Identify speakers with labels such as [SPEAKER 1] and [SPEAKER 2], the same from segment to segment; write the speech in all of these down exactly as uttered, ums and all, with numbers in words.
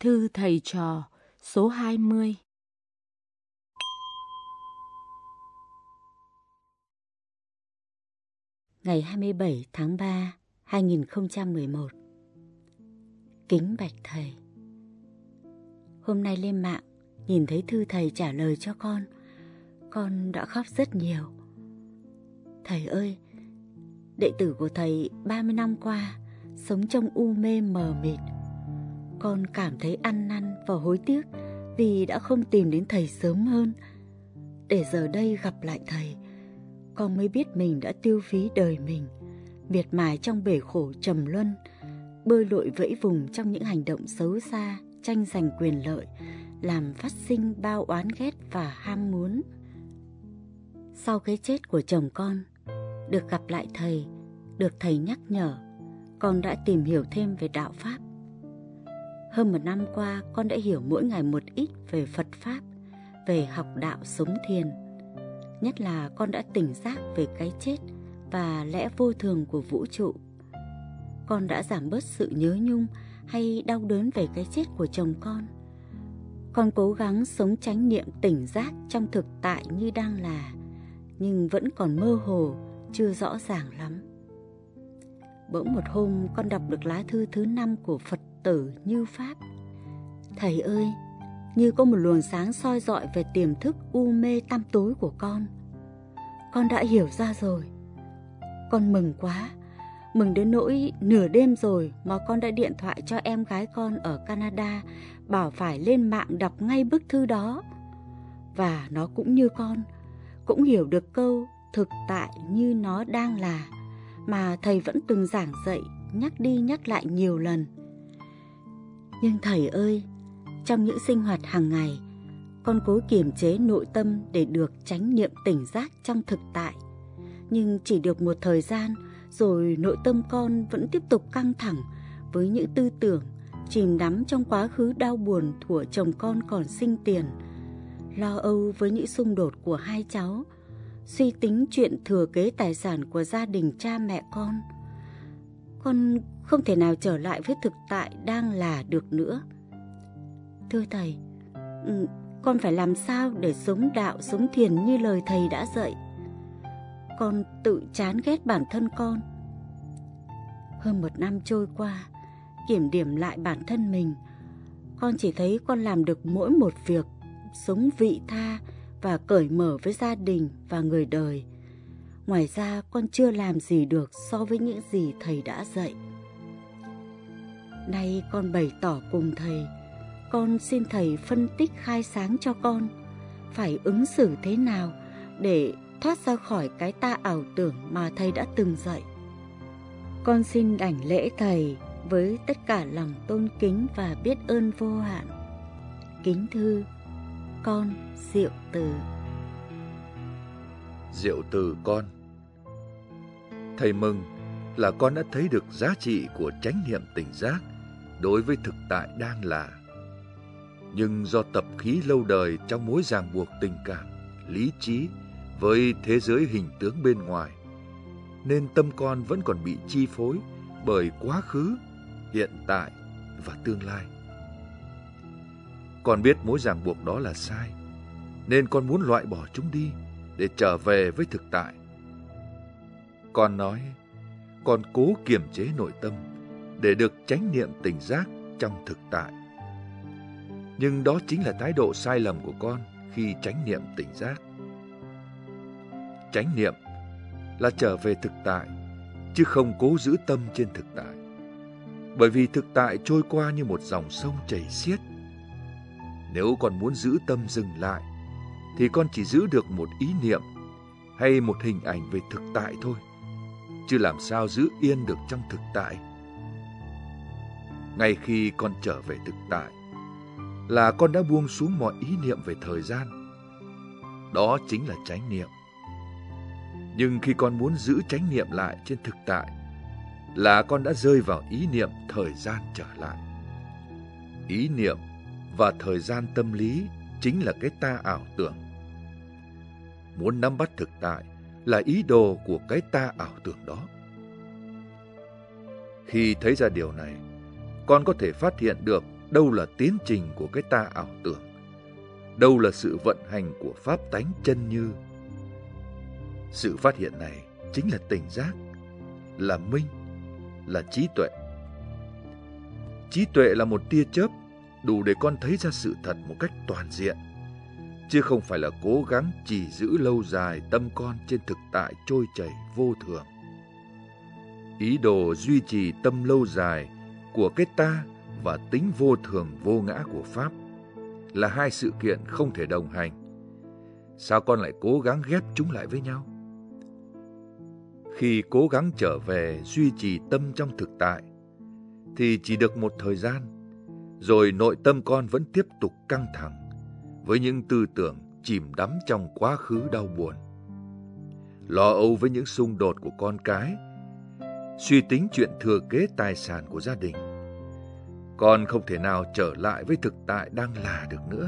[SPEAKER 1] Thư thầy trò số hai mươi.
[SPEAKER 2] Ngày hai mươi bảy tháng ba, hai nghìn không trăm mười một. Kính bạch thầy, hôm nay lên mạng nhìn thấy thư thầy trả lời cho con, con đã khóc rất nhiều. Thầy ơi, đệ tử của thầy ba mươi năm qua sống trong u mê mờ mịt. Con cảm thấy ăn năn và hối tiếc vì đã không tìm đến thầy sớm hơn. Để giờ đây gặp lại thầy, con mới biết mình đã tiêu phí đời mình, miệt mài trong bể khổ trầm luân, bơi lội vẫy vùng trong những hành động xấu xa, tranh giành quyền lợi, làm phát sinh bao oán ghét và ham muốn. Sau cái chết của chồng con, được gặp lại thầy, được thầy nhắc nhở, con đã tìm hiểu thêm về đạo Pháp. Hơn một năm qua, con đã hiểu mỗi ngày một ít về Phật Pháp, về học đạo sống thiền. Nhất là con đã tỉnh giác về cái chết và lẽ vô thường của vũ trụ. Con đã giảm bớt sự nhớ nhung hay đau đớn về cái chết của chồng con. Con cố gắng sống chánh niệm tỉnh giác trong thực tại như đang là, nhưng vẫn còn mơ hồ, chưa rõ ràng lắm. Bỗng một hôm con đọc được lá thư thứ năm của Phật tử Như Pháp. Thầy ơi, như có một luồng sáng soi rọi về tiềm thức u mê tăm tối của con. Con đã hiểu ra rồi. Con mừng quá, mừng đến nỗi nửa đêm rồi mà con đã điện thoại cho em gái con ở Canada, bảo phải lên mạng đọc ngay bức thư đó. Và nó cũng như con, cũng hiểu được câu thực tại như nó đang là, mà thầy vẫn từng giảng dạy, nhắc đi nhắc lại nhiều lần. Nhưng thầy ơi, trong những sinh hoạt hàng ngày, con cố kiềm chế nội tâm để được chánh niệm tỉnh giác trong thực tại. Nhưng chỉ được một thời gian, rồi nội tâm con vẫn tiếp tục căng thẳng với những tư tưởng chìm đắm trong quá khứ đau buồn thuở chồng con còn sinh tiền, lo âu với những xung đột của hai cháu, suy tính chuyện thừa kế tài sản của gia đình cha mẹ con. Con không thể nào trở lại với thực tại đang là được nữa. Thưa thầy, con phải làm sao để sống đạo, sống thiền như lời thầy đã dạy? Con tự chán ghét bản thân con. Hơn một năm trôi qua, kiểm điểm lại bản thân mình, con chỉ thấy con làm được mỗi một việc, sống vị tha và cởi mở với gia đình và người đời. Ngoài ra con chưa làm gì được so với những gì thầy đã dạy. Nay con bày tỏ cùng thầy, con xin thầy phân tích khai sáng cho con phải ứng xử thế nào để thoát ra khỏi cái ta ảo tưởng mà thầy đã từng dạy. Con xin đảnh lễ thầy với tất cả lòng tôn kính và biết ơn vô hạn. Kính thư, con Diệu Từ.
[SPEAKER 3] Diệu Từ con, thầy mừng là con đã thấy được giá trị của chánh niệm tỉnh giác đối với thực tại đang là. Nhưng do tập khí lâu đời trong mối ràng buộc tình cảm, lý trí với thế giới hình tướng bên ngoài, nên tâm con vẫn còn bị chi phối bởi quá khứ, hiện tại và tương lai. Con biết mối ràng buộc đó là sai, nên con muốn loại bỏ chúng đi để trở về với thực tại. Con nói, con cố kiềm chế nội tâm để được chánh niệm tỉnh giác trong thực tại. Nhưng đó chính là thái độ sai lầm của con khi chánh niệm tỉnh giác. Chánh niệm là trở về thực tại, chứ không cố giữ tâm trên thực tại. Bởi vì thực tại trôi qua như một dòng sông chảy xiết. Nếu con muốn giữ tâm dừng lại, thì con chỉ giữ được một ý niệm hay một hình ảnh về thực tại thôi, chứ làm sao giữ yên được trong thực tại. Ngay khi con trở về thực tại, là con đã buông xuống mọi ý niệm về thời gian. Đó chính là chánh niệm. Nhưng khi con muốn giữ chánh niệm lại trên thực tại, là con đã rơi vào ý niệm thời gian trở lại. Ý niệm và thời gian tâm lý chính là cái ta ảo tưởng. Muốn nắm bắt thực tại là ý đồ của cái ta ảo tưởng đó. Khi thấy ra điều này, con có thể phát hiện được đâu là tiến trình của cái ta ảo tưởng, đâu là sự vận hành của pháp tánh chân như. Sự phát hiện này chính là tỉnh giác, là minh, là trí tuệ. Trí tuệ là một tia chớp đủ để con thấy ra sự thật một cách toàn diện, chứ không phải là cố gắng chỉ giữ lâu dài tâm con trên thực tại trôi chảy vô thường. Ý đồ duy trì tâm lâu dài của cái ta và tính vô thường vô ngã của Pháp là hai sự kiện không thể đồng hành. Sao con lại cố gắng ghép chúng lại với nhau? Khi cố gắng trở về duy trì tâm trong thực tại, thì chỉ được một thời gian, rồi nội tâm con vẫn tiếp tục căng thẳng với những tư tưởng chìm đắm trong quá khứ đau buồn, lo âu với những xung đột của con cái, suy tính chuyện thừa kế tài sản của gia đình. Con không thể nào trở lại với thực tại đang là được nữa.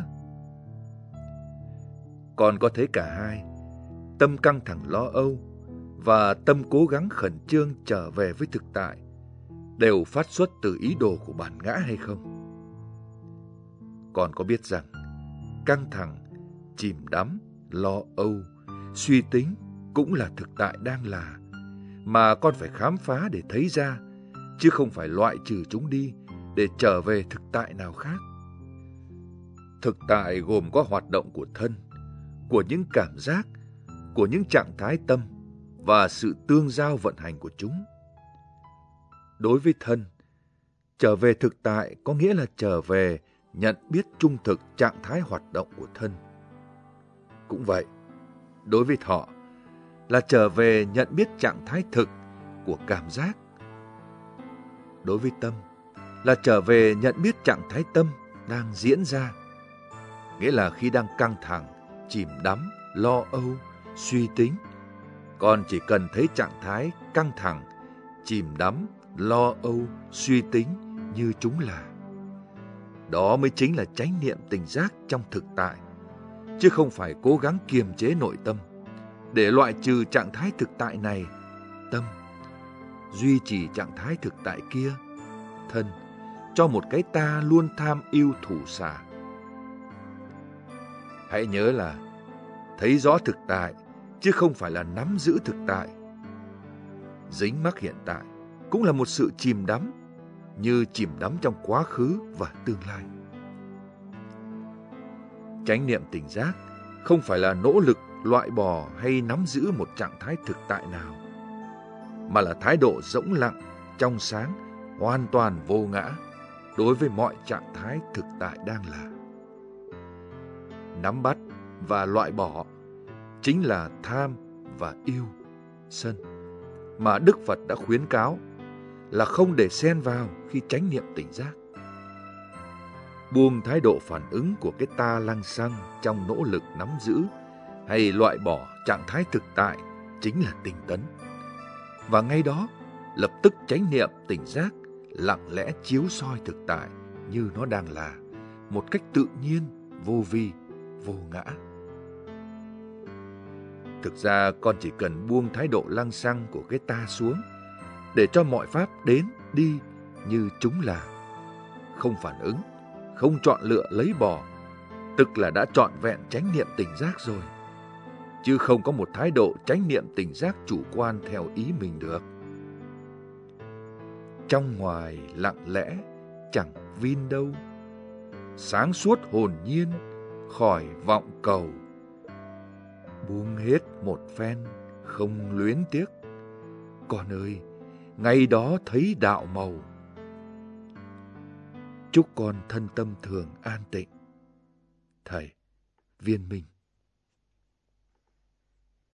[SPEAKER 3] Con có thấy cả hai, tâm căng thẳng lo âu và tâm cố gắng khẩn trương trở về với thực tại, đều phát xuất từ ý đồ của bản ngã hay không? Con có biết rằng căng thẳng, chìm đắm, lo âu, suy tính cũng là thực tại đang là, mà con phải khám phá để thấy ra, chứ không phải loại trừ chúng đi để trở về thực tại nào khác. Thực tại gồm có hoạt động của thân, của những cảm giác, của những trạng thái tâm và sự tương giao vận hành của chúng. Đối với thân, trở về thực tại có nghĩa là trở về nhận biết trung thực trạng thái hoạt động của thân. Cũng vậy, đối với thọ là trở về nhận biết trạng thái thực của cảm giác. Đối với tâm là trở về nhận biết trạng thái tâm đang diễn ra, nghĩa là khi đang căng thẳng, chìm đắm, lo âu, suy tính, con chỉ cần thấy trạng thái căng thẳng, chìm đắm, lo âu, suy tính như chúng là. Đó mới chính là chánh niệm tỉnh giác trong thực tại, chứ không phải cố gắng kiềm chế nội tâm để loại trừ trạng thái thực tại này, tâm, duy trì trạng thái thực tại kia, thân, cho một cái ta luôn tham yêu thủ xả. Hãy nhớ là thấy rõ thực tại, chứ không phải là nắm giữ thực tại. Dính mắc hiện tại cũng là một sự chìm đắm, như chìm đắm trong quá khứ và tương lai. Chánh niệm tỉnh giác không phải là nỗ lực loại bỏ hay nắm giữ một trạng thái thực tại nào, mà là thái độ rỗng lặng, trong sáng, hoàn toàn vô ngã đối với mọi trạng thái thực tại đang là. Nắm bắt và loại bỏ chính là tham và yêu, sân, mà Đức Phật đã khuyến cáo là không để xen vào khi chánh niệm tỉnh giác. Buông thái độ phản ứng của cái ta lăng xăng trong nỗ lực nắm giữ hay loại bỏ trạng thái thực tại chính là tinh tấn. Và ngay đó, lập tức chánh niệm tỉnh giác lặng lẽ chiếu soi thực tại như nó đang là, một cách tự nhiên, vô vi, vô ngã. Thực ra con chỉ cần buông thái độ lăng xăng của cái ta xuống, để cho mọi pháp đến, đi như chúng là. Không phản ứng, không chọn lựa lấy bỏ, tức là đã trọn vẹn chánh niệm tỉnh giác rồi. Chứ không có một thái độ chánh niệm tỉnh giác chủ quan theo ý mình được. Trong ngoài lặng lẽ, chẳng vin đâu, sáng suốt hồn nhiên, khỏi vọng cầu. Buông hết một phen, không luyến tiếc. Con ơi, ngày đó thấy đạo màu. Chúc con thân tâm thường an tịnh. Thầy Viên Minh.